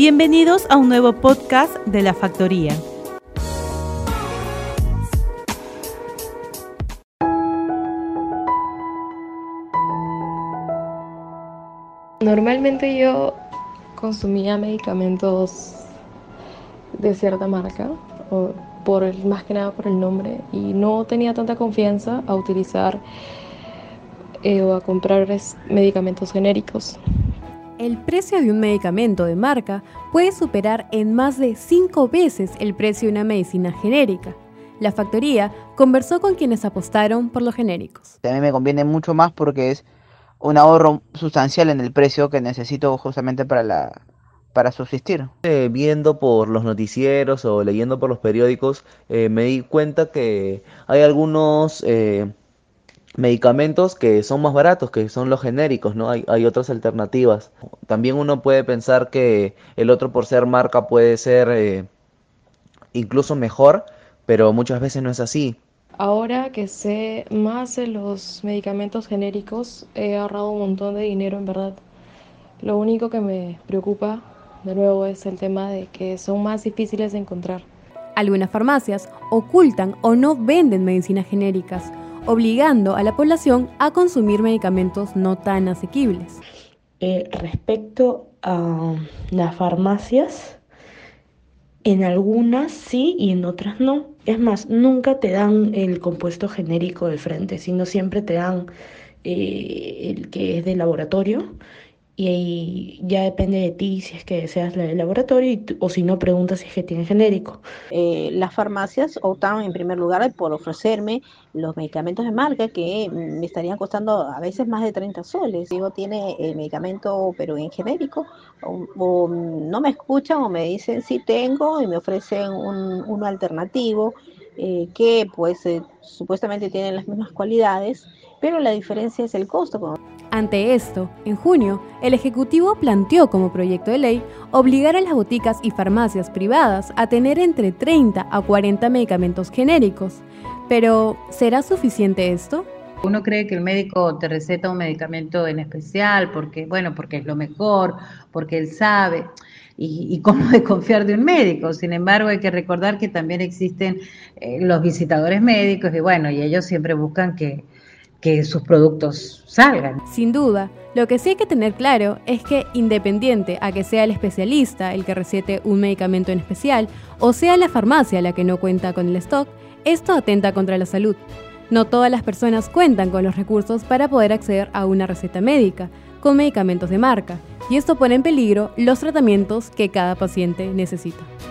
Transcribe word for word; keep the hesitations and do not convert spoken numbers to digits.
Bienvenidos a un nuevo podcast de La Factoría. Normalmente yo consumía medicamentos de cierta marca, o por el, más que nada por el nombre, y no tenía tanta confianza a utilizar eh, o a comprar medicamentos genéricos. El precio de un medicamento de marca puede superar en más de cinco veces el precio de una medicina genérica. La Factoría conversó con quienes apostaron por los genéricos. A mí me conviene mucho más porque es un ahorro sustancial en el precio que necesito justamente para la para subsistir. Eh, viendo por los noticieros o leyendo por los periódicos, eh, me di cuenta que hay algunos eh, medicamentos que son más baratos, que son los genéricos, ¿no? Hay, hay otras alternativas. También uno puede pensar que el otro, por ser marca, puede ser eh, incluso mejor, pero muchas veces no es así. Ahora que sé más de los medicamentos genéricos, he ahorrado un montón de dinero, en verdad. Lo único que me preocupa, de nuevo, es el tema de que son más difíciles de encontrar. Algunas farmacias ocultan o no venden medicinas genéricas, obligando a la población a consumir medicamentos no tan asequibles. Eh, respecto a las farmacias, en algunas sí y en otras no. Es más, nunca te dan el compuesto genérico de frente, sino siempre te dan eh, el que es de laboratorio. Y ahí ya depende de ti si es que deseas la del laboratorio y t- o si no, preguntas si es que tiene genérico. Eh, las farmacias optan en primer lugar por ofrecerme los medicamentos de marca que mm, me estarían costando a veces más de treinta soles. Digo, tiene el medicamento pero en genérico, o, o no me escuchan o me dicen sí tengo y me ofrecen un, uno alternativo eh, que pues eh, supuestamente tiene las mismas cualidades, pero la diferencia es el costo. Ante esto, en junio, el Ejecutivo planteó como proyecto de ley obligar a las boticas y farmacias privadas a tener entre treinta a cuarenta medicamentos genéricos. Pero, ¿será suficiente esto? Uno cree que el médico te receta un medicamento en especial porque, bueno, porque es lo mejor, porque él sabe, y, y cómo desconfiar de un médico. Sin embargo, hay que recordar que también existen eh, los visitadores médicos y bueno, y ellos siempre buscan que que sus productos salgan. Sin duda, lo que sí hay que tener claro es que independiente a que sea el especialista el que recete un medicamento en especial o sea la farmacia la que no cuenta con el stock, esto atenta contra la salud. No todas las personas cuentan con los recursos para poder acceder a una receta médica con medicamentos de marca y esto pone en peligro los tratamientos que cada paciente necesita.